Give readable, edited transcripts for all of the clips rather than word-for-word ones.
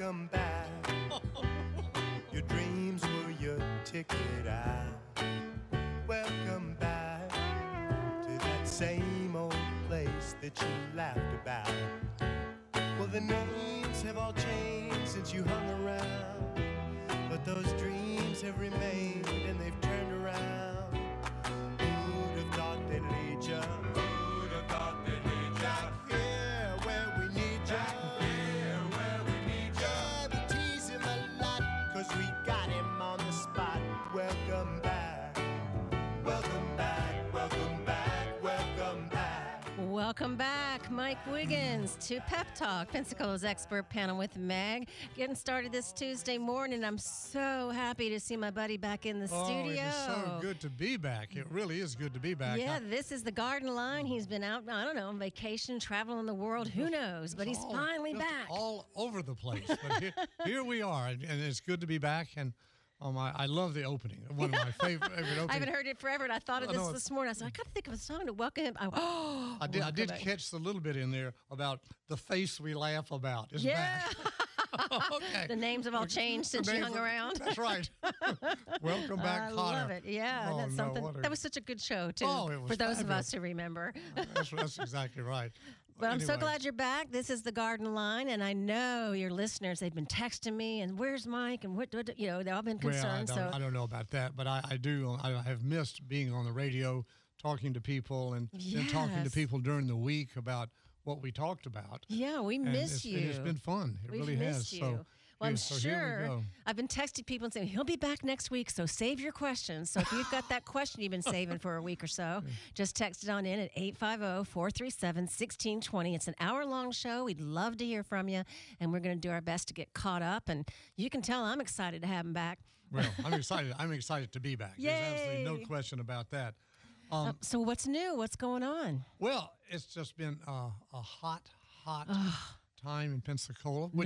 welcome back. Your dreams were your ticket out. Welcome back to that same old place that you laughed about. Well, the names have all changed since you hung around, but those dreams have remained and they've turned around. Who'd have thought they'd lead ya? Who'd have thought they'd lead ya? Back here where we need ya. Back here where we need ya. Yeah, we tease him a lot, 'cause we got him on the spot. Welcome back. Welcome back. Welcome back. Welcome back. Welcome back, Mike Wiggins, to Pep Talk, Pensacola's expert panel with Meg. Getting started this Tuesday morning. I'm so happy to see my buddy back in the studio. It is so good to be back. It really is good to be back. Yeah, this is the Garden Line. He's been out, I don't know, on vacation, traveling the world. Who knows? But he's finally back. All over the place. But here we are, and it's good to be back. And I love the opening. One of my favorite openings. I haven't heard it forever, and I thought of this morning. I said, I got to think of a song to welcome him. I did catch a little bit in there about the face we laugh about. Is back. Okay. The names have all changed since you hung around. That's right. Welcome back, Connor. I love it. Yeah, that's something. That was such a good show, too, for those of us who remember. That's exactly right. But I'm so glad you're back. This is the Garden Line, and I know your listeners, they've been texting me, and where's Mike, and what they've all been concerned. I don't know about that, but I do. I have missed being on the radio, talking to people, and then talking to people during the week about what we talked about. Yeah, we miss you. It's been fun. It really has. So, well, I'm sure. I've been texting people and saying, he'll be back next week, so save your questions. So if you've got that question you've been saving for a week or so, just text it on in at 850-437-1620. It's an hour-long show. We'd love to hear from you, and we're going to do our best to get caught up. And you can tell I'm excited to have him back. Well, I'm excited. I'm excited to be back. Yay. There's absolutely no question about that. So what's new? What's going on? Well, it's just been a hot time in Pensacola, which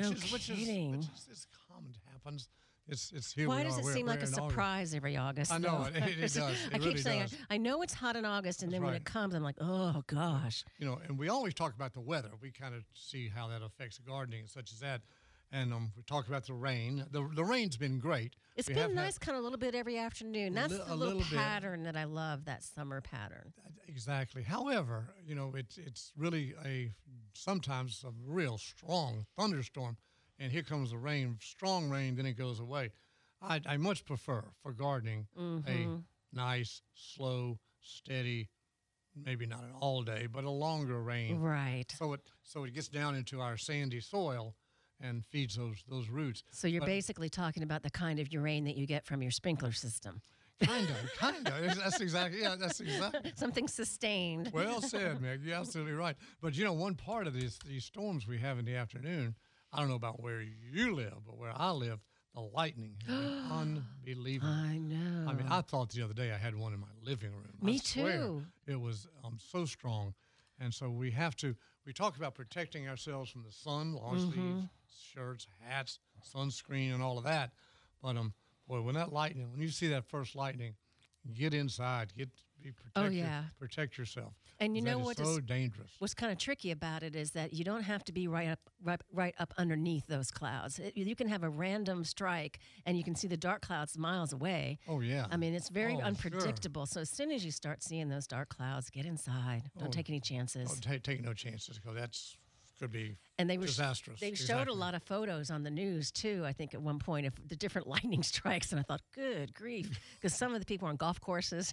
is common. Happens. It's here. Why does it seem like a surprise every August? I know it does. I keep saying I know it's hot in August, and then when it comes, I'm like, oh gosh. And we always talk about the weather. We kind of see how that affects gardening and such as that. And we talk about the rain. The rain's been great. It's been nice, kind of a little bit every afternoon. That's the little pattern that I love, that summer pattern. Exactly. However, it's really sometimes a real strong thunderstorm, and here comes the rain, strong rain, then it goes away. I much prefer for gardening a nice, slow, steady, maybe not an all day, but a longer rain. Right. So it gets down into our sandy soil and feeds those roots. So you're basically talking about the kind of rain that you get from your sprinkler system. Kind of. That's exactly. Something sustained. Well said, Meg. You're absolutely right. But one part of these storms we have in the afternoon, I don't know about where you live, but where I live, the lightning has been unbelievable. I know. I mean, I thought the other day I had one in my living room. Me too. It was so strong. And so we talk about protecting ourselves from the sun, long sleeves, shirts, hats, sunscreen, and all of that. But boy, when you see that first lightning, get inside, be protected. Oh yeah, protect yourself. And you know what? So dangerous. What's kind of tricky about it is that you don't have to be right up underneath those clouds. You can have a random strike, and you can see the dark clouds miles away. Oh yeah. I mean, it's very unpredictable. Sure. So as soon as you start seeing those dark clouds, get inside. Don't take any chances. Take no chances, because could be disastrous. They showed a lot of photos on the news, too, I think, at one point, of the different lightning strikes. And I thought, good grief, because some of the people are on golf courses,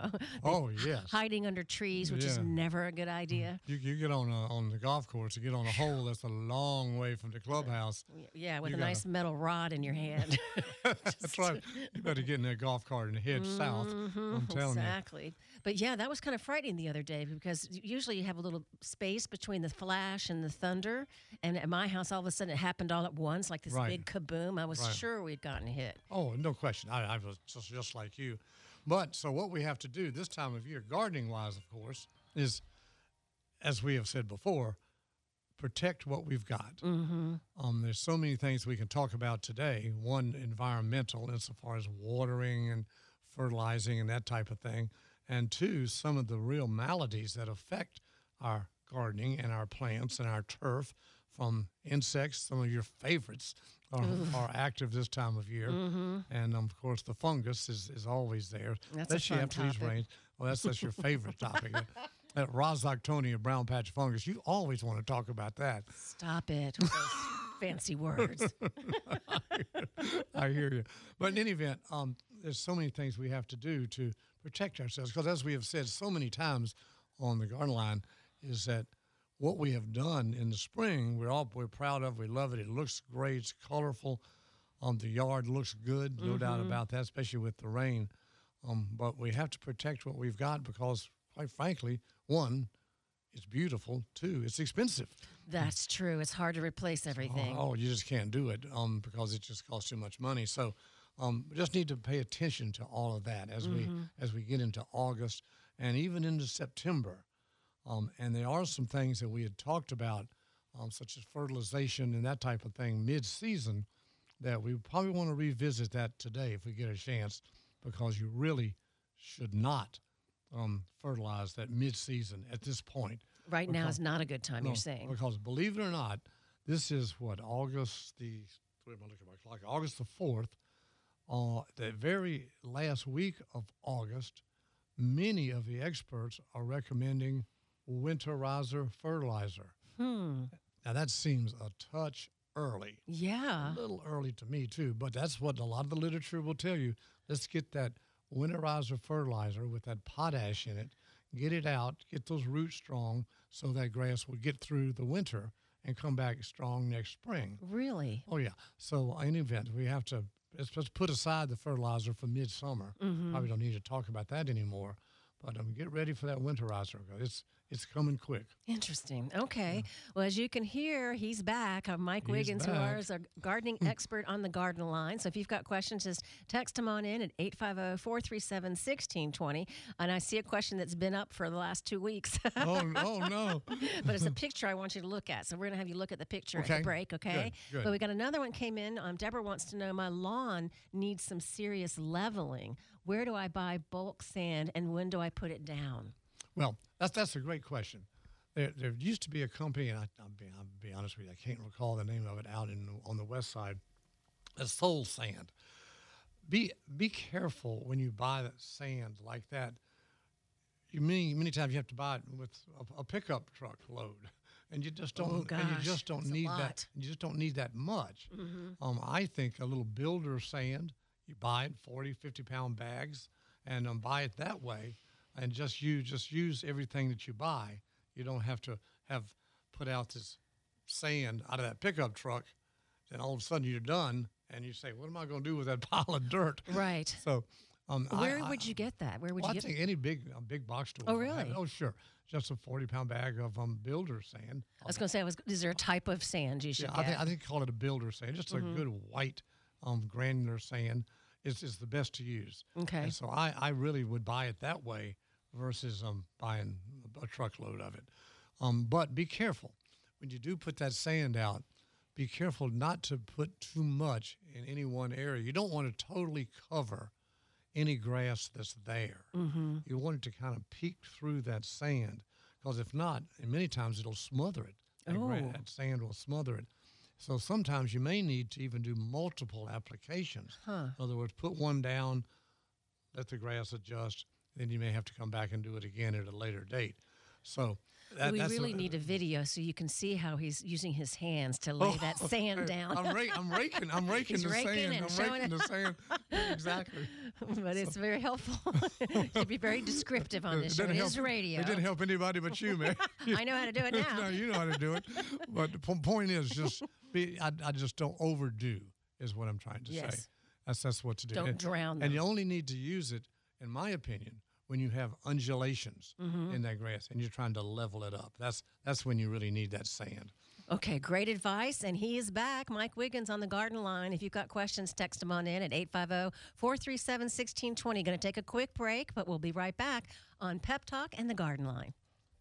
hiding under trees, which is never a good idea. You get on the golf course, you get on a hole that's a long way from the clubhouse. Yeah, with a nice metal rod in your hand. That's right. You better get in that golf cart and head south. I'm telling you. Exactly. But yeah, that was kind of frightening the other day, because usually you have a little space between the flash and the thunder. And at my house, all of a sudden, it happened all at once, like this big kaboom. I was sure we'd gotten hit. Oh, no question. I was just like you. But so what we have to do this time of year, gardening-wise, of course, is, as we have said before, protect what we've got. There's so many things we can talk about today. One, environmental, insofar as watering and fertilizing and that type of thing. And two, some of the real maladies that affect our gardening and our plants and our turf, from insects. Some of your favorites are active this time of year. And, of course, the fungus is always there. That's a fun topic. Rains. Well, that's your favorite topic. That Rhizoctonia brown patch fungus. You always want to talk about that. Stop it with those fancy words. I hear you. But in any event, there's so many things we have to do to protect ourselves. Because as we have said so many times on the Garden Line, is that what we have done in the spring, we're proud of. We love it. It looks great. It's colorful. The yard looks good, no doubt about that, especially with the rain. But we have to protect what we've got because, quite frankly, one, it's beautiful. Two, it's expensive. That's true. It's hard to replace everything. Oh, you just can't do it because it just costs too much money. So we just need to pay attention to all of that as we get into August and even into September. And there are some things that we had talked about, such as fertilization and that type of thing mid-season, that we probably want to revisit that today if we get a chance, because you really should not fertilize that mid-season at this point. Right now is not a good time, you're saying. Because believe it or not, this is August the 4th. The very last week of August, many of the experts are recommending winterizer fertilizer. Now, that seems a touch early. Yeah. A little early to me, too, but that's what a lot of the literature will tell you. Let's get that winterizer fertilizer with that potash in it, get it out, get those roots strong so that grass will get through the winter and come back strong next spring. Really? Oh, yeah. So, in any event, we have to let's put aside the fertilizer for midsummer. Probably don't need to talk about that anymore. But get ready for that winterizer. It's coming quick. Interesting. Okay. Yeah. Well, as you can hear, he's back. Mike Wiggins, who is our gardening expert on the Garden Line. So if you've got questions, just text him on in at 850-437-1620. And I see a question that's been up for the last 2 weeks. Oh, no. But it's a picture I want you to look at. So we're going to have you look at the picture at the break, okay? Good. But we got another one came in. Deborah wants to know, my lawn needs some serious leveling. Where do I buy bulk sand and when do I put it down? Well, that's a great question. There used to be a company, and I'll be honest with you, I can't recall the name of it out on the west side, that sold sand. Be careful when you buy that sand like that. Many times you have to buy it with a pickup truck load, and you just don't. And you just don't need that. You just don't need that much. I think a little builder sand. You buy it 40, 50-pound bags, and buy it that way, and just use everything that you buy. You don't have to put out this sand out of that pickup truck, and all of a sudden you're done, and you say, "What am I going to do with that pile of dirt?" Right. So, where would you get that? Where would you get? I think any big box store. Oh, really? Oh, sure. Just a 40-pound bag of builder sand. I was going to say, is there a type of sand you should get? I think call it a builder sand. Just a good white granular sand. Is the best to use. Okay. And so I really would buy it that way versus buying a truckload of it. But be careful. When you do put that sand out, be careful not to put too much in any one area. You don't want to totally cover any grass that's there. You want it to kind of peek through that sand, because if not, and many times it'll smother it. That sand will smother it. So sometimes you may need to even do multiple applications. In other words, put one down, let the grass adjust, then you may have to come back and do it again at a later date. So we really need a video so you can see how he's using his hands to lay that sand down. I'm raking the sand. Exactly. But it's very helpful. You'd be very descriptive on this show. It is radio. It didn't help anybody but you, man. I know how to do it now. No, you know how to do it. But the point is I just don't overdo is what I'm trying to say. That's what to do. Don't drown them. And you only need to use it, in my opinion, when you have undulations in that grass and you're trying to level it up. That's when you really need that sand. Okay, great advice. And he is back, Mike Wiggins on the Garden Line. If you've got questions, text him on in at 850-437-1620. Going to take a quick break, but we'll be right back on Pep Talk and the Garden Line.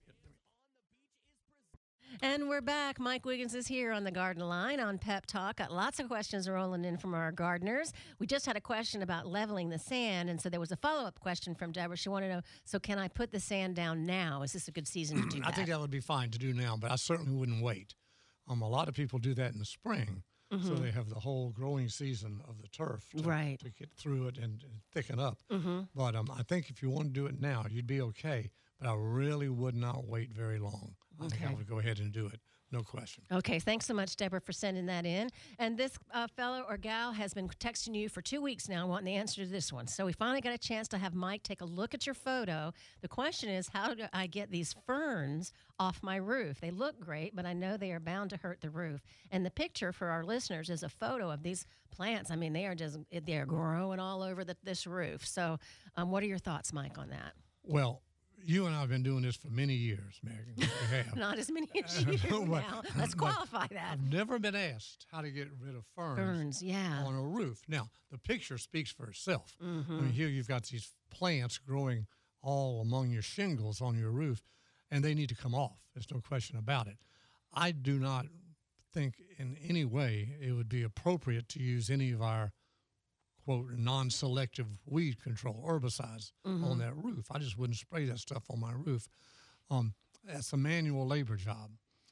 And we're back. Mike Wiggins is here on the Garden Line on Pep Talk. Got lots of questions rolling in from our gardeners. We just had a question about leveling the sand, and so there was a follow-up question from Deborah. She wanted to know, so can I put the sand down now? Is this a good season to do that? I think that would be fine to do now, but I certainly wouldn't wait. A lot of people do that in the spring, so they have the whole growing season of the turf to get through it and thicken up. But I think if you want to do it now, you'd be okay. But I really would not wait very long. I think I would go ahead and do it. No question. Okay, thanks so much, Deborah, for sending that in. And this fellow or gal has been texting you for 2 weeks now wanting the answer to this one. So we finally got a chance to have Mike take a look at your photo. The question is, how do I get these ferns off my roof? They look great, but I know they are bound to hurt the roof. And the picture for our listeners is a photo of these plants. I mean, they're growing all over this roof. So what are your thoughts, Mike, on that? Well, you and I have been doing this for many years, Megan. We have. Not as many as you do now. Let's qualify that. I've never been asked how to get rid of ferns on a roof. Now, the picture speaks for itself. I mean, here you've got these plants growing all among your shingles on your roof, and they need to come off. There's no question about it. I do not think in any way it would be appropriate to use any of our quote, non-selective weed control, herbicides on that roof. I just wouldn't spray that stuff on my roof. That's a manual labor job,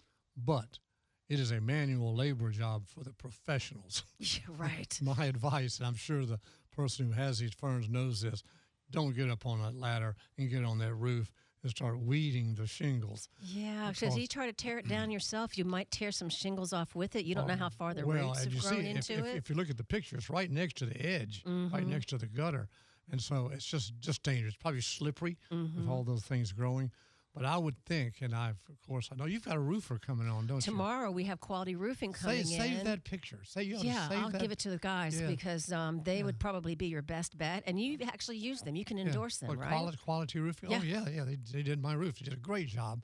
but it is a manual labor job for the professionals. Yeah, right. My advice, and I'm sure the person who has these ferns knows this, don't get up on that ladder and get on that roof and start weeding the shingles. Yeah, because you try to tear it down yourself, you might tear some shingles off with it. You don't know how far the roots have grown into it. If you look at the picture, it's right next to the edge, right next to the gutter. And so it's just dangerous. It's probably slippery with all those things growing. But I would think, and I know you've got a roofer coming on, don't you? Tomorrow we have Quality Roofing coming in. Save that picture. I'll give it to the guys because they would probably be your best bet. And you actually use them. You can endorse them, right? Quality Roofing? Yeah. Oh, yeah. They did my roof. They did a great job.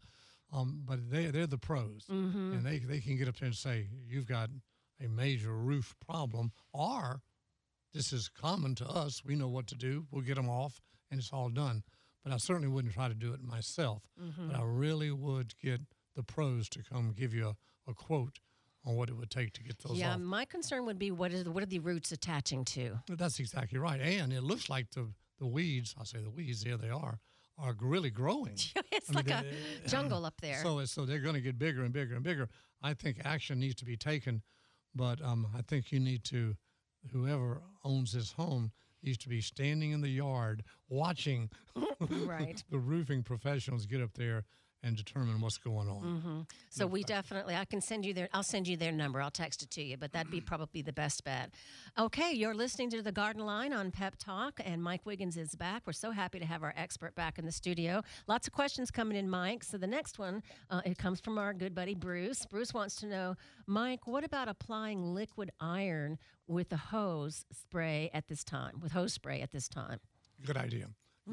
But they're the pros. And they can get up there and say, you've got a major roof problem, or this is common to us. We know what to do. We'll get them off, and it's all done. But I certainly wouldn't try to do it myself. But I really would get the pros to come give you a quote on what it would take to get those off. Yeah, my concern would be what are the roots attaching to? That's exactly right. And it looks like the weeds, I'll say the weeds, there they are really growing. It's a jungle up there. So they're going to get bigger and bigger and bigger. I think action needs to be taken, but I think you need to, whoever owns this home, needs to be standing in the yard watching the roofing professionals get up there and determine what's going on. So I'll send you their number. I'll text it to you, but that'd be probably the best bet. Okay, you're listening to The Garden Line on Pep Talk, and Mike Wiggins is back. We're so happy to have our expert back in the studio. Lots of questions coming in, Mike. So the next one, it comes from our good buddy Bruce. Bruce wants to know, Mike, what about applying liquid iron with hose spray at this time? Good idea.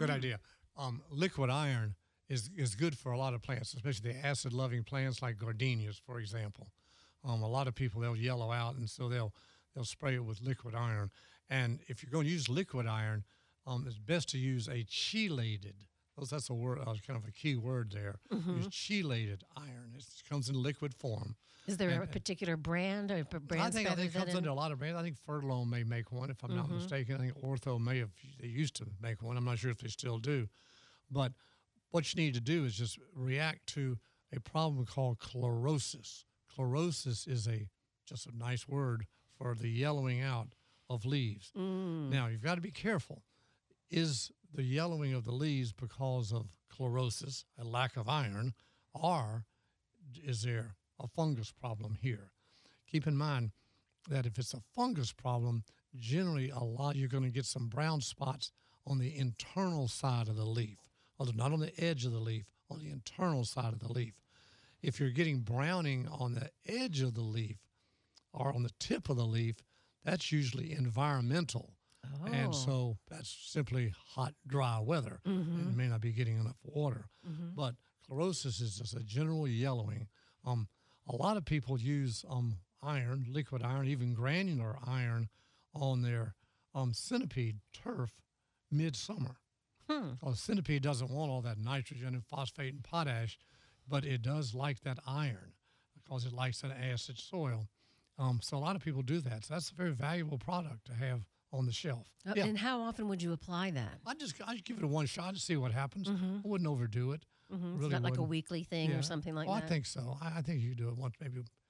Liquid iron is good for a lot of plants, especially the acid-loving plants like gardenias, for example. A lot of people, they'll yellow out, and so they'll spray it with liquid iron. And if you're going to use liquid iron, it's best to use a chelated. That's a word, kind of a key word there. Use chelated iron. It comes in liquid form. Is there a particular brand or brands? I think it comes under a lot of brands. I think Fertilome may make one, if I'm not mistaken. I think Ortho they used to make one. I'm not sure if they still do. But what you need to do is just react to a problem called chlorosis. Chlorosis is just a nice word for the yellowing out of leaves. Now, you've got to be careful. Is the yellowing of the leaves because of chlorosis, a lack of iron, or is there a fungus problem here? Keep in mind that if it's a fungus problem, generally you're going to get some brown spots on the internal side of the leaf. Although not on the edge of the leaf, on the internal side of the leaf. If you're getting browning on the edge of the leaf or on the tip of the leaf, that's usually environmental. And so that's simply hot, dry weather. It may not be getting enough water. But chlorosis is just a general yellowing. A lot of people use iron, liquid iron, even granular iron on their centipede turf midsummer. Because centipede doesn't want all that nitrogen and phosphate and potash, but it does like that iron because it likes that acid soil. So a lot of people do that. So that's a very valuable product to have on the shelf. And how often would you apply that? I just give it a one shot to see what happens. I wouldn't overdo it. Really it's not like a weekly thing or something like that? I think so. I think you do it once, maybe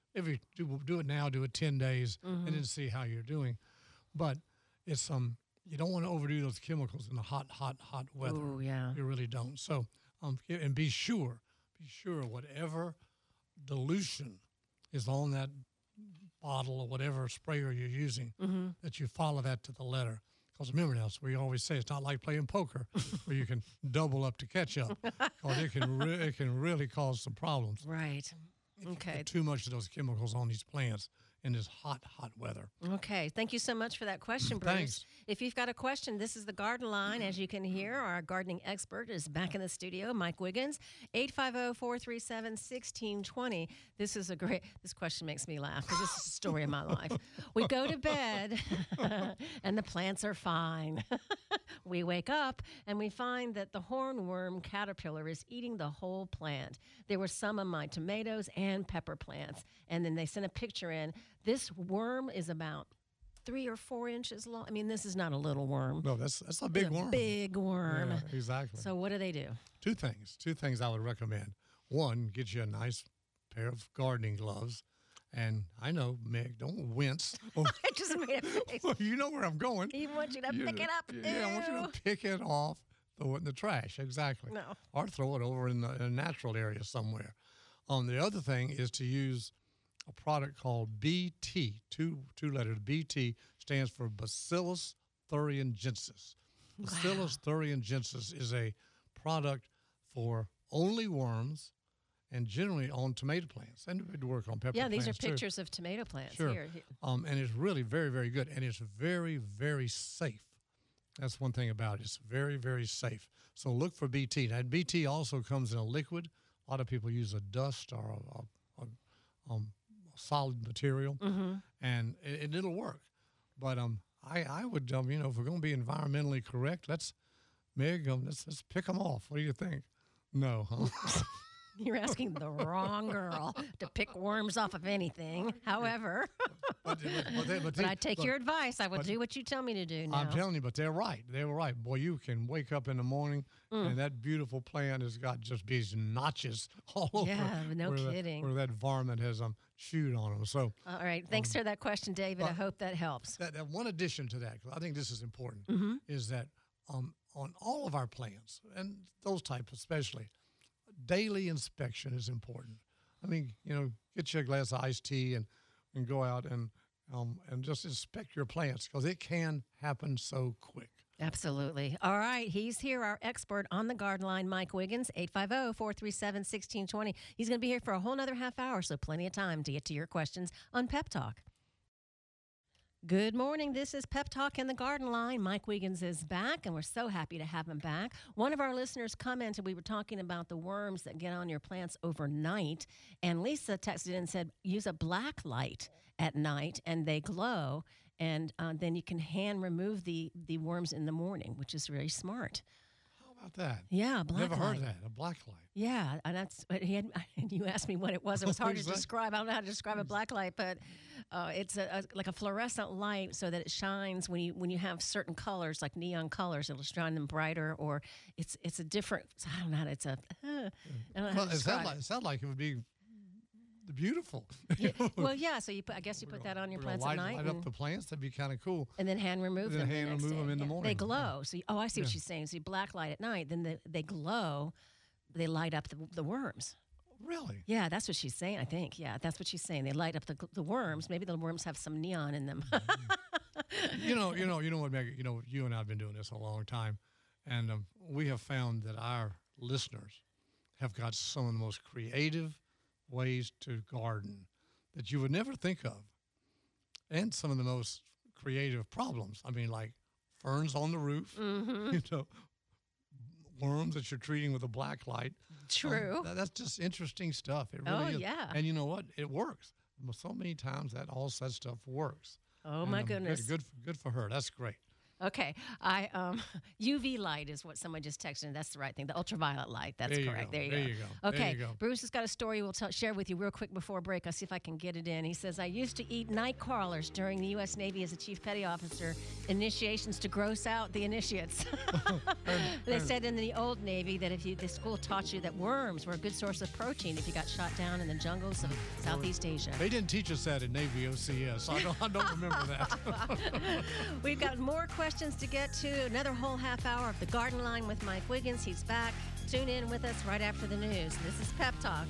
do it now, do it 10 days, and then see how you're doing. But it's you don't want to overdo those chemicals in the hot weather. Ooh, yeah. You really don't. So and be sure whatever dilution is on that bottle or whatever sprayer you're using, that you follow that to the letter. Because remember now, we always say it's not like playing poker where you can double up to catch up. Because it can really cause some problems. Right. Okay. Too much of those chemicals on these plants in this hot weather. Okay. Thank you so much for that question, Bruce. Thanks. If you've got a question, this is the Garden Line. As you can hear, our gardening expert is back in the studio, Mike Wiggins, 850-437-1620. This question makes me laugh because this is the story of my life. We go to bed and the plants are fine. We wake up and we find that the hornworm caterpillar is eating the whole plant. There were some of my tomatoes and pepper plants. And then they sent a picture in. This worm is about 3 or 4 inches long. I mean, this is not a little worm. No, that's a big worm. Big worm. Yeah, exactly. So what do they do? Two things I would recommend. One, get you a nice pair of gardening gloves. And I know, Meg, don't wince. I just made a face. Well, you know where I'm going. He wants you to pick it up. Yeah, I want you to pick it off, throw it in the trash. Exactly. No. Or throw it over in a natural area somewhere. The other thing is to use a product called BT, two letters. BT stands for Bacillus thuringiensis. Bacillus thuringiensis is a product for only worms and generally on tomato plants. And it would work on pepper plants. Yeah, these are pictures of tomato plants. Sure. Here. And it's really very, very good. And it's very, very safe. That's one thing about it. It's very, very safe. So look for BT. Now, BT also comes in a liquid. A lot of people use a dust or a solid material, and it'll work. But I would, if we're going to be environmentally correct, let's pick them off. What do you think? No, huh? You're asking the wrong girl to pick worms off of anything. However, but I take your advice. I will do what you tell me to do now. I'm telling you, but they're right. They were right. Boy, you can wake up in the morning and that beautiful plant has got just these notches all over. Yeah, no kidding. Where that varmint has chewed on them. So, all right. Thanks for that question, David. I hope that helps. That one addition to that, because I think this is important, is that on all of our plants, and those types especially, daily inspection is important. I mean, get you a glass of iced tea and go out and just inspect your plants because it can happen so quick. Absolutely. All right. He's here, our expert on the Garden Line, Mike Wiggins, 850-437-1620. He's going to be here for a whole nother half hour, so plenty of time to get to your questions on Pep Talk. Good morning. This is Pep Talk in the Garden Line. Mike Wiggins is back, and we're so happy to have him back. One of our listeners commented, we were talking about the worms that get on your plants overnight, and Lisa texted in and said, use a black light at night, and they glow, and then you can hand remove the worms in the morning, which is very smart. How about that? Yeah, black light. Never heard of that, a black light. Yeah, and that's you asked me what it was. It was hard to describe. I don't know how to describe a black light, but it's like a fluorescent light, so that it shines when you have certain colors, like neon colors. It'll shine them brighter, or it's a different. I don't know. It's a. I don't know how to describe it. It sounds like it would be beautiful. Yeah, well, yeah. So I guess you put that on your plants at night. Light up the plants. That'd be kind of cool. And then hand remove them. Hand remove them in the morning. They glow. So I see what she's saying. So you black light at night, then they glow. They light up the worms. Really? Yeah, that's what she's saying, I think. Yeah, that's what she's saying. They light up the worms. Maybe the worms have some neon in them. You know what, Meg? You and I have been doing this a long time, and we have found that our listeners have got some of the most creative ways to garden that you would never think of, and some of the most creative problems. I mean, like ferns on the roof, worms that you're treating with a black light. True. That's just interesting stuff. It really is. Yeah. And you know what? It works. So many times all that stuff works. Oh, my goodness. Good for her. That's great. Okay. UV light is what someone just texted, and that's the right thing. The ultraviolet light. That's correct. There you go. Okay. There you go. Bruce has got a story we'll share with you real quick before break. I'll see if I can get it in. He says, I used to eat night crawlers during the U.S. Navy as a Chief Petty Officer. Initiations to gross out the initiates. They said in the old Navy that the school taught you that worms were a good source of protein if you got shot down in the jungles of Southeast Asia. They didn't teach us that in Navy OCS. I don't remember that. We've got more questions to get to. Another whole half hour of The Garden Line with Mike Wiggins. He's back. Tune in with us right after the news. This is Pep Talk.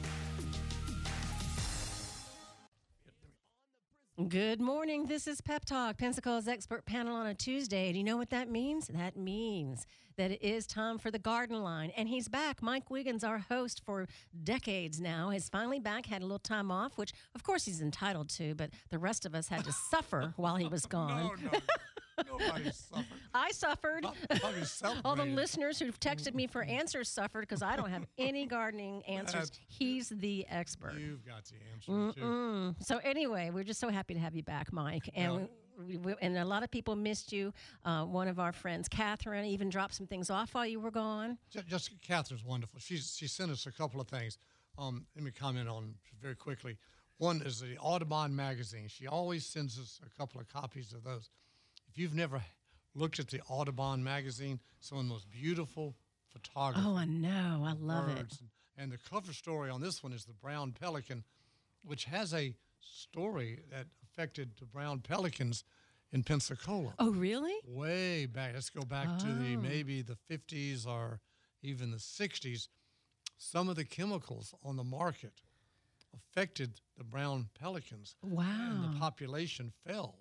Good morning. This is Pep Talk, Pensacola's expert panel on a Tuesday. Do you know what that means? That means that it is time for The Garden Line. And he's back. Mike Wiggins, our host for decades now, is finally back, had a little time off, which, of course, he's entitled to, but the rest of us had to suffer while he was gone. No. Nobody suffered. I suffered. All the listeners who've texted me for answers suffered because I don't have any gardening answers. He's the expert. You've got the answers, too. So anyway, we're just so happy to have you back, Mike. And and a lot of people missed you. One of our friends, Catherine, even dropped some things off while you were gone. Just Catherine's wonderful. She sent us a couple of things. Let me comment on very quickly. One is the Audubon magazine. She always sends us a couple of copies of those. If you've never looked at the Audubon magazine, some of the most beautiful photography. Oh, I know. I love it. And the cover story on this one is the brown pelican, which has a story that affected the brown pelicans in Pensacola. Oh, really? Way back. Let's go back to maybe the 50s or even the 60s. Some of the chemicals on the market affected the brown pelicans. Wow. And the population fell.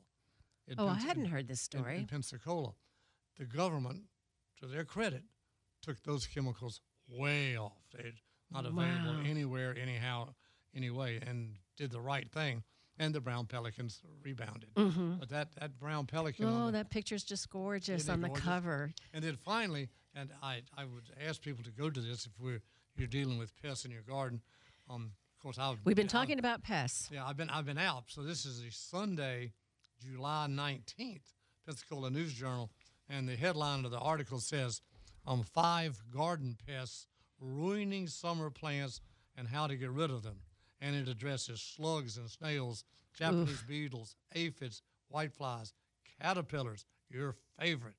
I hadn't heard this story. In Pensacola. The government, to their credit, took those chemicals way off. They're not available anywhere, anyhow, anyway, and did the right thing. And the brown pelicans rebounded. Mm-hmm. But that brown pelican. That picture's just gorgeous on the cover. And then finally, and I would ask people to go to this if you're dealing with pests in your garden. Of course, we've been talking about pests. Yeah, I've been out. So this is a Sunday, July 19th, Pensacola News Journal, and the headline of the article says, 5 garden pests ruining summer plants and how to get rid of them. And it addresses slugs and snails, Japanese beetles, aphids, whiteflies, caterpillars, your favorite.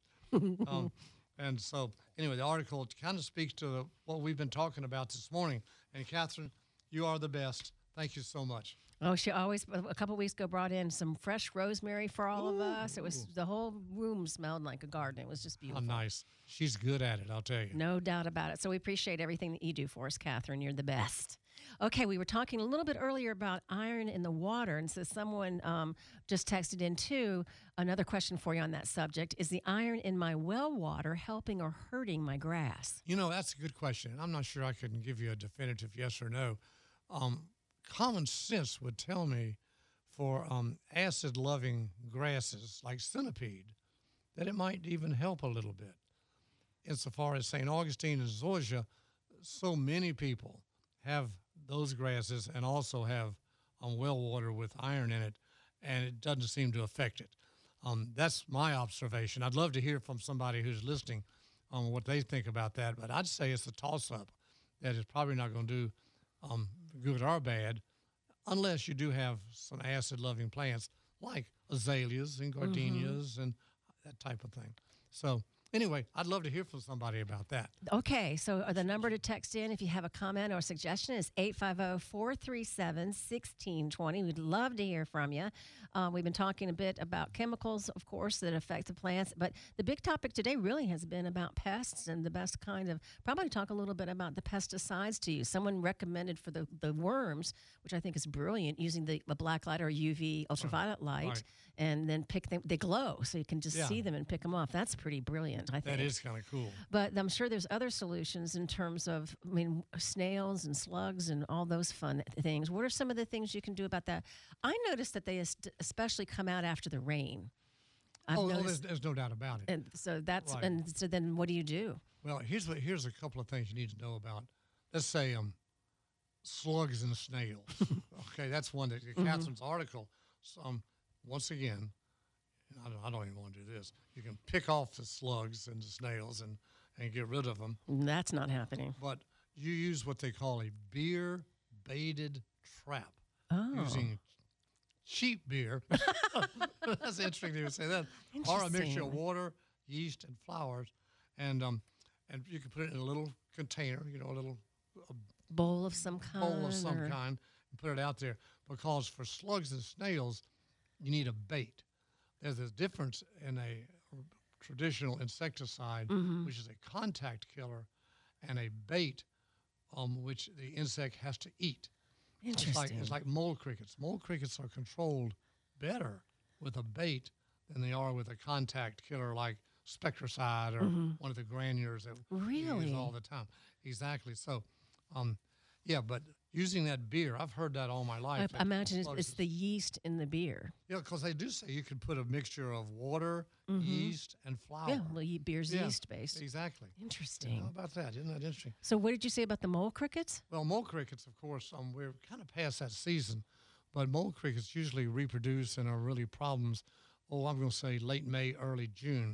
And so, anyway, the article kind of speaks to what we've been talking about this morning. And Catherine, you are the best. Thank you so much. Oh, she always, a couple of weeks ago, brought in some fresh rosemary for all of us. It was, the whole room smelled like a garden. It was just beautiful. How nice. She's good at it, I'll tell you. No doubt about it. So we appreciate everything that you do for us, Catherine. You're the best. Okay, we were talking a little bit earlier about iron in the water, and so someone just texted in, too, another question for you on that subject. Is the iron in my well water helping or hurting my grass? You know, that's a good question. I'm not sure I can give you a definitive yes or no. Common sense would tell me for acid-loving grasses like centipede that it might even help a little bit. Insofar as St. Augustine and zoysia, so many people have those grasses and also have well water with iron in it, and it doesn't seem to affect it. That's my observation. I'd love to hear from somebody who's listening on what they think about that, but I'd say it's a toss-up that is probably not going to do good or bad, unless you do have some acid-loving plants like azaleas and gardenias and that type of thing. So anyway, I'd love to hear from somebody about that. Okay, so the number to text in if you have a comment or suggestion is 850-437-1620. We'd love to hear from you. We've been talking a bit about chemicals, of course, that affect the plants, but the big topic today really has been about pests and the best kind of, probably talk a little bit about the pesticides to you. Someone recommended for the worms, which I think is brilliant, using the black light or UV ultraviolet light, and then pick them. They glow, so you can just see them and pick them off. That's pretty brilliant, I think. That is kind of cool. But I'm sure there's other solutions in terms of, snails and slugs and all those fun things. What are some of the things you can do about that? I noticed that they especially come out after the rain. There's no doubt about it. And so that's and so then what do you do? Well, here's a couple of things you need to know about. Let's say slugs and snails. Okay, that's one that Catherine's article. Once again, I don't even want to do this. You can pick off the slugs and the snails and get rid of them. That's not happening. But you use what they call a beer baited trap. Oh. Using cheap beer. That's interesting to say that. Or a mixture of water, yeast, and flowers. And you can put it in a little container, a little bowl of some kind. And put it out there. Because for slugs and snails, you need a bait. There's a difference in a traditional insecticide, which is a contact killer, and a bait, which the insect has to eat. Interesting. It's like mole crickets. Mole crickets are controlled better with a bait than they are with a contact killer like Spectracide or one of the granulars that we use all the time. Exactly. So, but using that beer, I've heard that all my life. I imagine it's the yeast in the beer. Yeah, because they do say you can put a mixture of water, yeast, and flour. Yeah, well, beer's yeast-based. Exactly. Interesting. How about that? Isn't that interesting? So what did you say about the mole crickets? Well, mole crickets, of course, we're kind of past that season, but mole crickets usually reproduce and are really problems, I'm going to say late May, early June.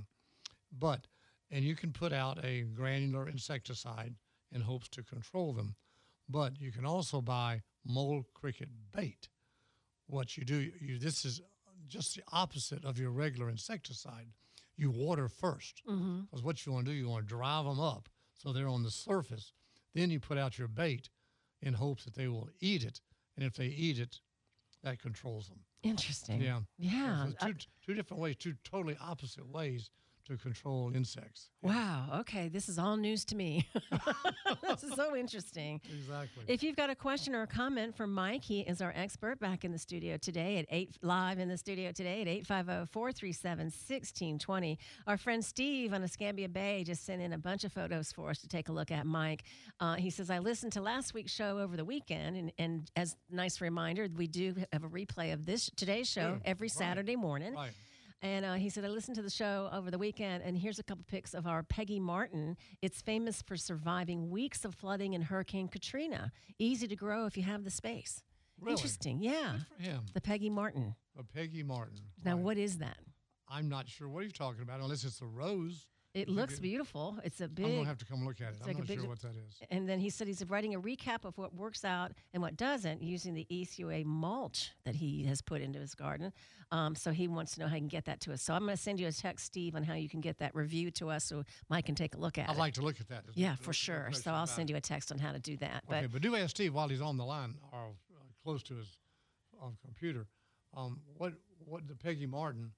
And you can put out a granular insecticide in hopes to control them. But you can also buy mole cricket bait. What you do, this is just the opposite of your regular insecticide. You water first. Because what you want to do, you want to drive them up so they're on the surface. Then you put out your bait in hopes that they will eat it. And if they eat it, that controls them. Interesting. Yeah. Yeah. So two different ways, two totally opposite ways to control insects. Wow. Okay. This is all news to me. This is so interesting. Exactly. If you've got a question or a comment for Mike, he is our expert back in the studio today at 8, live in the studio today at 850-437-1620. Our friend Steve on Escambia Bay just sent in a bunch of photos for us to take a look at Mike. He says, I listened to last week's show over the weekend, and as a nice reminder, we do have a replay of today's show every Saturday morning. Right. And he said, I listened to the show over the weekend, and here's a couple pics of our Peggy Martin. It's famous for surviving weeks of flooding in Hurricane Katrina. Easy to grow if you have the space. Really? Interesting, yeah. Good for him. The Peggy Martin. A Peggy Martin. Now, right. what is that? I'm not sure what you're talking about, unless it's a rose. It looks beautiful. It's a big... I'm going to have to come look at it. I'm not sure what that is. And then he said he's writing a recap of what works out and what doesn't using the ECUA mulch that he has put into his garden. So he wants to know how he can get that to us. So I'm going to send you a text, Steve, on how you can get that review to us so Mike can take a look at it. I'd like to look at that. Yeah, for sure. So I'll send you a text on how to do that. Okay, but do ask Steve while he's on the line or close to his computer, what the Peggy Martin...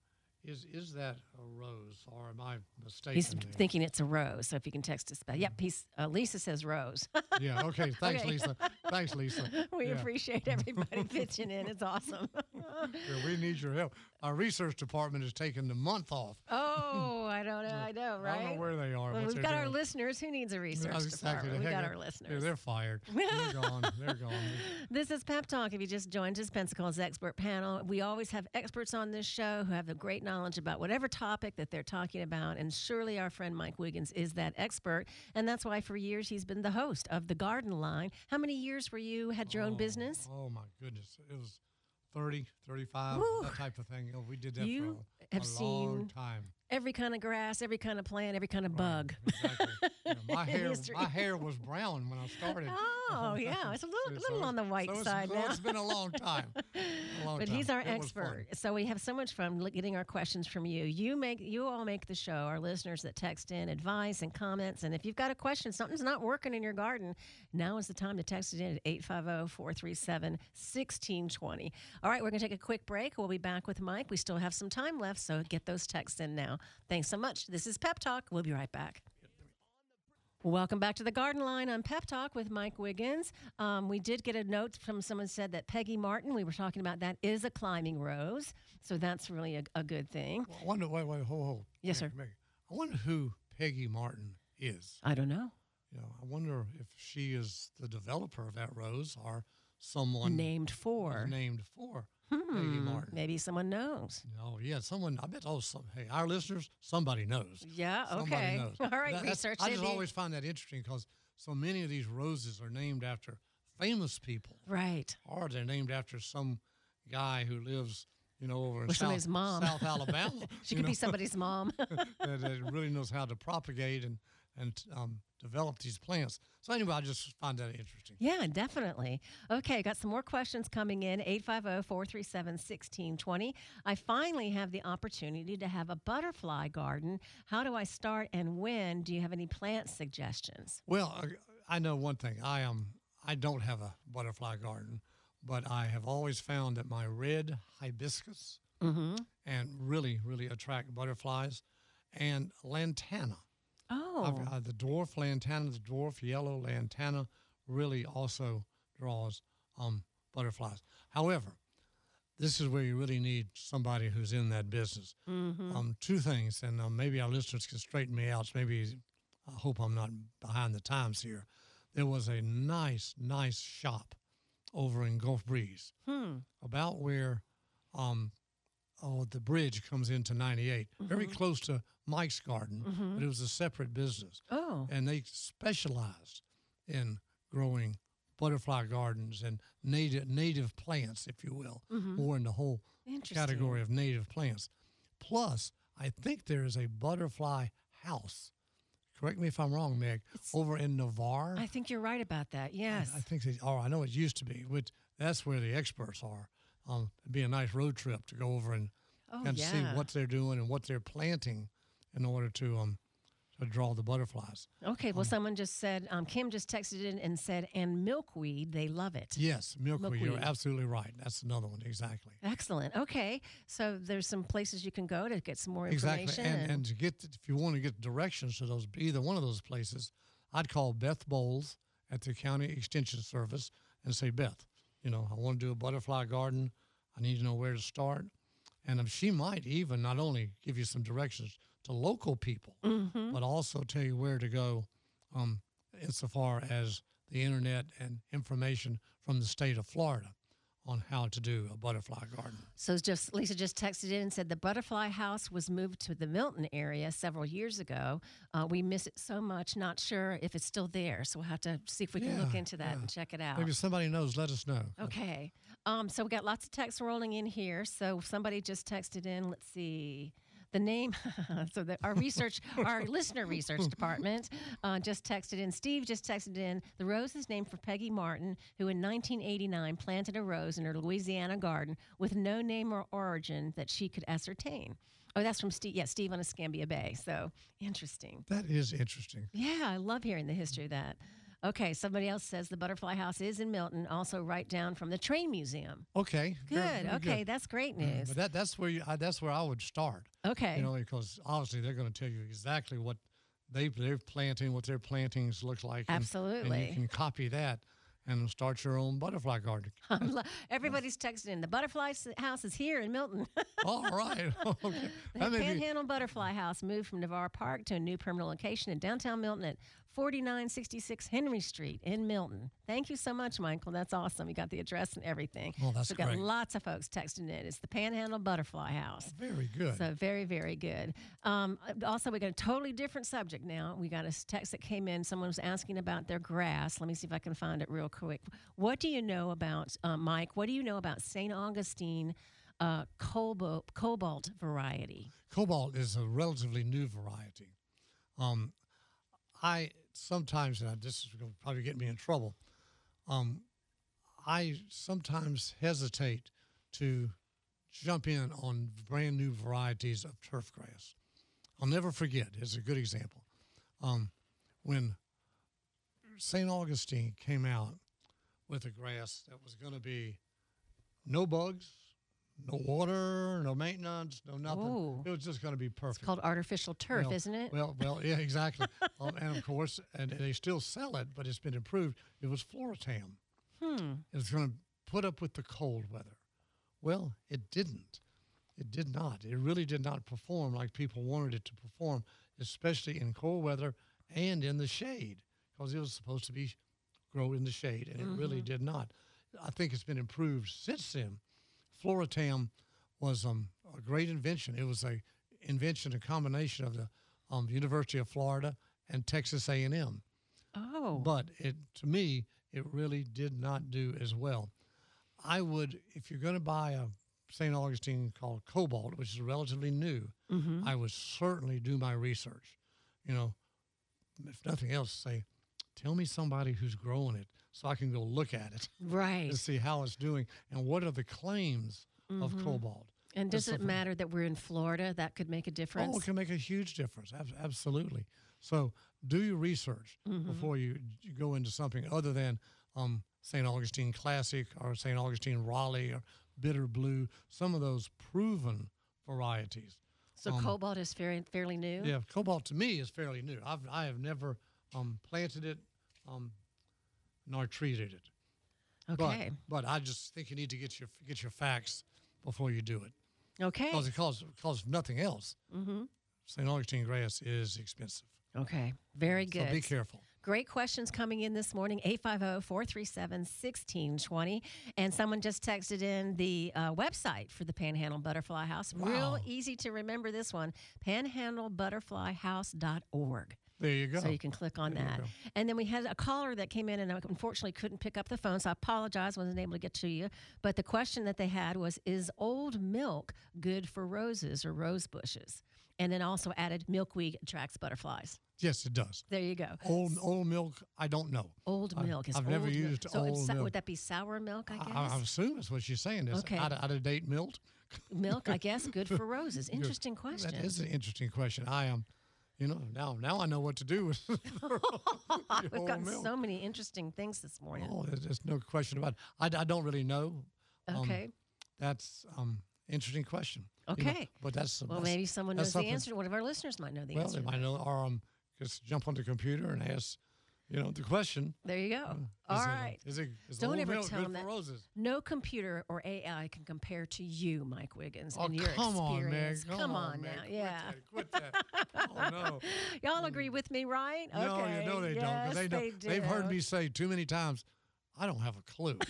Is that a rose, or am I mistaken? He's thinking it's a rose, so if you can text us back. Yep, Lisa says rose. Yeah, okay. Thanks, okay. Lisa. Thanks, Lisa. We appreciate everybody pitching in. It's awesome. Yeah, we need your help. Our research department is taking the month off. Oh, I don't know. I know, right? I don't know where they are. Well, we've got our listeners. Who needs a research department? We've got our listeners. Yeah, they're fired. They're gone. They're gone. This is Pep Talk. If you just joined us, Pensacola's expert panel. We always have experts on this show who have a great knowledge about whatever topic that they're talking about, and surely our friend Mike Wiggins is that expert, and that's why for years he's been the host of The Garden Line. How many years were you had your own business? Oh, my goodness. It was 30, 35, that type of thing. We did that for a long time. Every kind of grass, every kind of plant, every kind of bug. Exactly. My hair was brown when I started. Oh, yeah. It's a little on the white side now. It's been a long time. But he's our expert. So we have so much fun getting our questions from you. You all make the show, our listeners that text in advice and comments. And if you've got a question, something's not working in your garden, now is the time to text it in at 850-437-1620. All right, we're going to take a quick break. We'll be back with Mike. We still have some time left, so get those texts in now. Thanks so much. This is Pep Talk. We'll be right back. Welcome back to the Garden Line on Pep Talk with Mike Wiggins. We did get a note from someone said that Peggy Martin, we were talking about that, is a climbing rose. So that's really a good thing. Well, I wonder, hold. Yes, sir. I wonder who Peggy Martin is. I don't know. I wonder if she is the developer of that rose or someone named for Peggy Martin. Maybe someone knows. Oh, yeah, someone. I bet. Hey, our listeners, somebody knows. Yeah, okay. Somebody knows. All right, research. I just always find that interesting because so many of these roses are named after famous people. Right. Or they're named after some guy who lives over in somebody's mom. South Alabama. She could be somebody's mom. that really knows how to propagate and develop these plants. So anyway, I just find that interesting. Yeah, definitely. Okay, got some more questions coming in, 850-437-1620. I finally have the opportunity to have a butterfly garden. How do I start and when? Do you have any plant suggestions? Well, I know one thing. I don't have a butterfly garden, but I have always found that my red hibiscus and really, really attract butterflies, and lantana. Oh. The dwarf lantana, the dwarf yellow lantana really also draws butterflies. However, this is where you really need somebody who's in that business. Two things, and maybe our listeners can straighten me out. So maybe I hope I'm not behind the times here. There was a nice shop over in Gulf Breeze, about where the bridge comes into 98, very close to Mike's Garden, but it was a separate business. Oh. And they specialized in growing butterfly gardens and native plants, if you will, more in the whole category of native plants. Plus, I think there is a butterfly house. Correct me if I'm wrong, Meg. Over in Navarre. I think you're right about that. Yes. I think I know it used to be. Which that's where the experts are. It'd be a nice road trip to go over and see what they're doing and what they're planting in order to draw the butterflies. Okay, well, someone just said, Kim just texted in and said, and milkweed, they love it. Yes, milkweed, you're absolutely right. That's another one, exactly. Excellent. Okay, so there's some places you can go to get some more information. Exactly, and to get, if you want to get directions to those, either one of those places, I'd call Beth Bowles at the County Extension Service and say, Beth, I want to do a butterfly garden. I need to know where to start. And she might even not only give you some directions to local people, but also tell you where to go insofar as the internet and information from the state of Florida on how to do a butterfly garden. So Lisa just texted in and said the butterfly house was moved to the Milton area several years ago. We miss it so much, not sure if it's still there. So we'll have to see if we can look into that and check it out. Maybe somebody knows, let us know. Okay. So we got lots of texts rolling in here. So somebody just texted in, let's see. The name, our listener research department just texted in. Steve just texted in. The rose is named for Peggy Martin, who in 1989 planted a rose in her Louisiana garden with no name or origin that she could ascertain. Oh, that's from Steve. Yeah, Steve on Escambia Bay. So interesting. That is interesting. Yeah, I love hearing the history of that. Okay, somebody else says the Butterfly House is in Milton, also right down from the Train Museum. Okay. Good. Okay, that's great news. But that's where I would start. Okay. Because obviously they're going to tell you exactly what they're planting, what their plantings look like. Absolutely. And you can copy that and start your own butterfly garden. Everybody's texting in. The Butterfly House is here in Milton. All right. Okay. The Panhandle Butterfly House moved from Navarre Park to a new permanent location in downtown Milton at 4966 Henry Street in Milton. Thank you so much, Michael. That's awesome. You got the address and everything. Oh, that's great. We've got lots of folks texting in. It's the Panhandle Butterfly House. Very good. So very, very good. Also, we got a totally different subject now. We got a text that came in. Someone was asking about their grass. Let me see if I can find it real quick. What do you know about, Mike, what do you know about St. Augustine cobalt variety? Cobalt is a relatively new variety. I sometimes, and this is going to probably get me in trouble, I sometimes hesitate to jump in on brand new varieties of turf grass. I'll never forget, it's a good example. When St. Augustine came out with a grass that was going to be no bugs, no water, no maintenance, no nothing. Ooh. It was just going to be perfect. It's called artificial turf, isn't it? Well, yeah, exactly. And of course, and they still sell it, but it's been improved. It was Floratam. It's going to put up with the cold weather. Well, it didn't. It did not. It really did not perform like people wanted it to perform, especially in cold weather and in the shade, because it was supposed to be grow in the shade, and it really did not. I think it's been improved since then. Floratam was a great invention. It was a combination of the University of Florida and Texas A&M. Oh. But to me, it really did not do as well. I would, if you're going to buy a St. Augustine called cobalt, which is relatively new, I would certainly do my research. You know, if nothing else, say, tell me somebody who's growing it so I can go look at it. Right. And see how it's doing and what are the claims of cobalt. And does it matter that we're in Florida? That could make a difference? Oh, it can make a huge difference. Absolutely. So do your research before you go into something other than St. Augustine Classic or St. Augustine Raleigh or Bitter Blue, some of those proven varieties. So cobalt is fairly new? Yeah, cobalt to me is fairly new. I have never planted it nor treated it. Okay. But I just think you need to get your facts before you do it. Okay. Because if nothing else, St. Augustine grass is expensive. Okay. Very good. So be careful. Great questions coming in this morning, 850-437-1620. And someone just texted in the website for the Panhandle Butterfly House. Wow. Real easy to remember this one, panhandlebutterflyhouse.org. There you go. So you can click on that. And then we had a caller that came in and unfortunately couldn't pick up the phone, so I apologize, wasn't able to get to you. But the question that they had was, is old milk good for roses or rose bushes? And then also added milkweed attracts butterflies. Yes, it does. There you go. Old milk, I don't know. Old milk is I've old never milk. used So old milk. Would that be sour milk, I guess? I assume that's what she's saying. Is Okay. out of date milk? Milk, I guess, good for roses. Interesting question. That is an interesting question. I am, now I know what to do with We've got milk. so many interesting things this morning. Oh, there's no question about it. I don't really know. Okay. That's interesting question. Okay. But that's Well, maybe someone knows the something- answer. One of our listeners might know the Well, answer. they might know, or just jump on the computer and ask, the question. There you go. All right. Is Don't old ever milk tell good them for that. roses? No computer or AI can compare to you, Mike Wiggins, Oh, and your come on, experience. Meg. Come on Meg. now. Quit Yeah. Quit that. Oh, no. Y'all agree with me, right? No, Okay. you know they don't. Yes, 'Cause they they've heard do. me say too many times, I don't have a clue.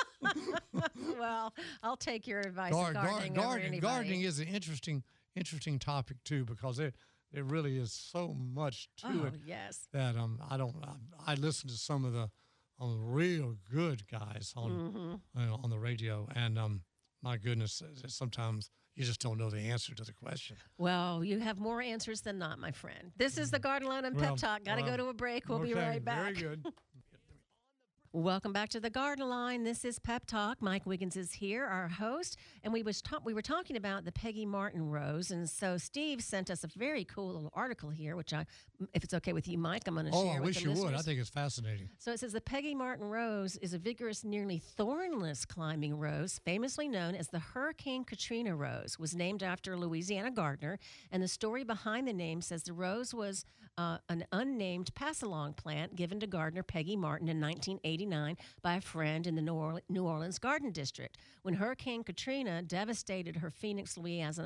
Well, I'll take your advice. on gardening over anybody. Gardening is an interesting topic too, because there really is so much to it yes. that I listen to some of the real good guys on on the radio, and my goodness, sometimes you just don't know the answer to the question. Well, you have more answers than not, my friend. This is the Garden Line and Pep Well, Talk. Got to go to a break. We'll be right back. Very good. Welcome back to the Garden Line. This is Pep Talk. Mike Wiggins is here, our host, and we were talking about the Peggy Martin rose, and so Steve sent us a very cool little article here, which if it's okay with you, Mike, I'm going to share with the I wish you listeners. would. I think it's fascinating. So it says the Peggy Martin rose is a vigorous, nearly thornless climbing rose, famously known as the Hurricane Katrina rose, was named after a Louisiana gardener, and the story behind the name says the rose was an unnamed pass-along plant given to gardener Peggy Martin in 1989 by a friend in the New Orleans Garden District. When Hurricane Katrina devastated her Phoenix,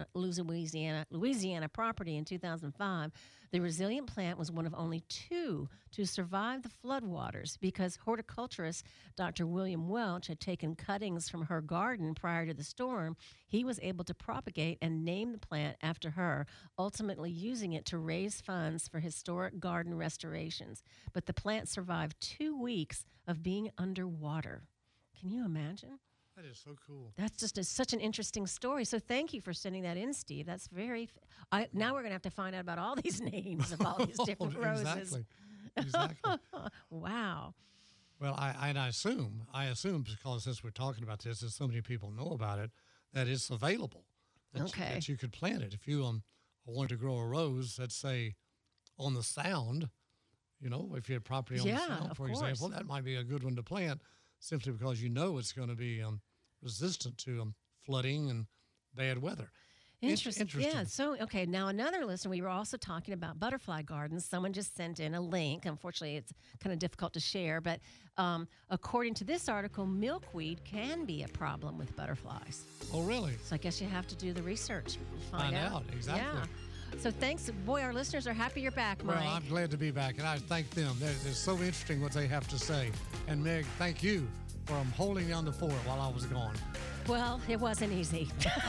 Louisiana property in 2005, the resilient plant was one of only two to survive the floodwaters because horticulturist Dr. William Welch had taken cuttings from her garden prior to the storm. He was able to propagate and name the plant after her, ultimately using it to raise funds for historic garden restorations. But the plant survived 2 weeks of being underwater. Can you imagine? That is so cool. That's just such an interesting story. So thank you for sending that in, Steve. That's very. Now we're going to have to find out about all these names of all these different roses. Exactly. Wow. Well, I assume because since we're talking about this, and so many people know about it, that it's available. That you could plant it. If you wanted to grow a rose, let's say on the Sound, if you had property on the Sound, for example, that might be a good one to plant, simply because it's going to be resistant to flooding and bad weather. Interesting. Yeah. So, okay. Now, another listener, we were also talking about butterfly gardens. Someone just sent in a link. Unfortunately, it's kind of difficult to share. But according to this article, milkweed can be a problem with butterflies. Oh, really? So I guess you have to do the research and find out. Exactly. Yeah. So thanks. Boy, our listeners are happy you're back, Mike. Well, I'm glad to be back, and I thank them. It's so interesting what they have to say. And Meg, thank you for holding down the fort while I was gone. Well, it wasn't easy.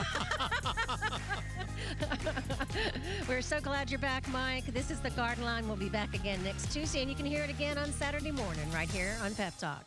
We're so glad you're back, Mike. This is the Garden Line. We'll be back again next Tuesday, and you can hear it again on Saturday morning right here on Pep Talk.